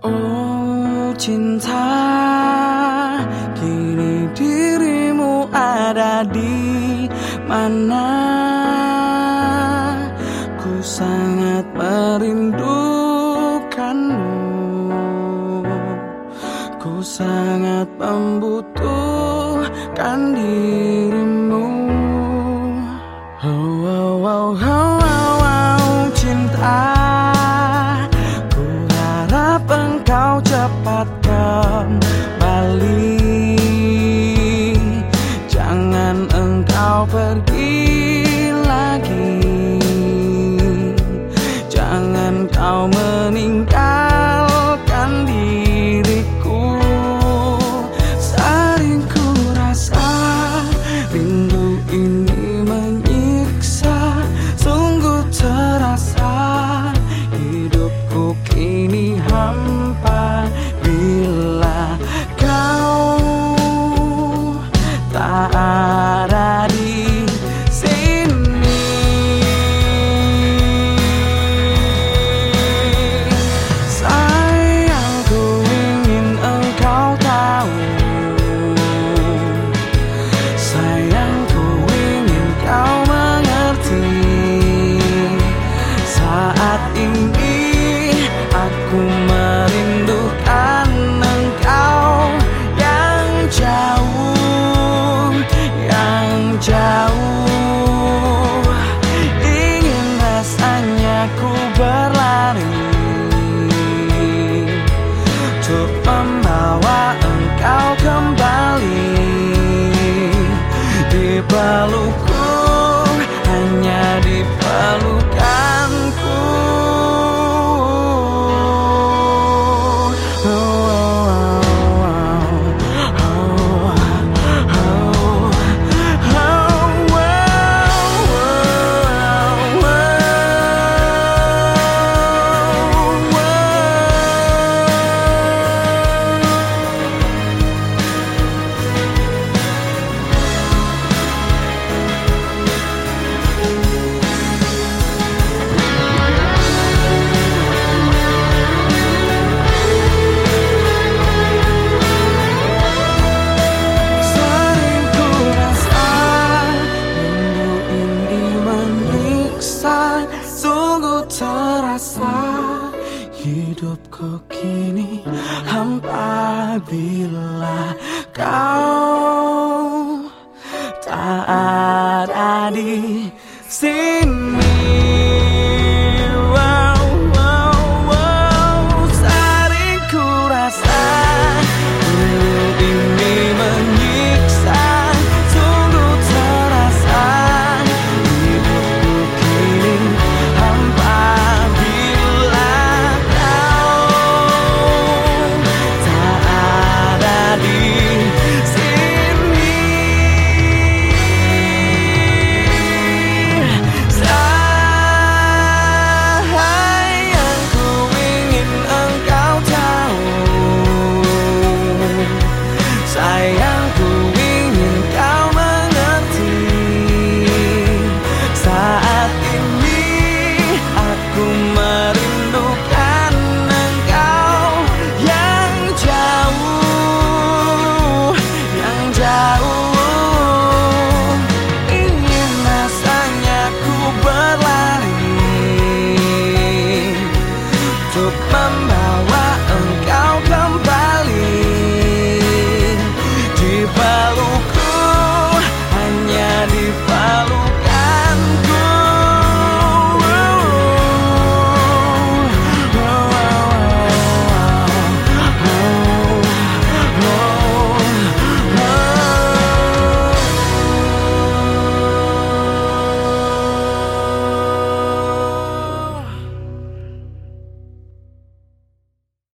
Oh cinta, kini dirimu ada di mana? Ku sangat merindukanmu, ku sangat membutuhkan dirimu. Oh, oh, oh, oh, oh, oh, cinta, engkau cepat kembali, jangan engkau pergi lagi, jangan kau meninggalkan diriku. Sering ku rasa rindu ini menyiksa, sungguh terasa hidupku kini hampa bila kau tak ada di sini. Sayangku ingin engkau tahu, sayangku ingin kau mengerti. Saat ini aku merindukan engkau yang jauh, yang jauh. Ingin rasanya ku berlari untuk membawa engkau kembali di pelukku, hanya di pelukanku. Sungguh terasa hidupku kini hampa bila kau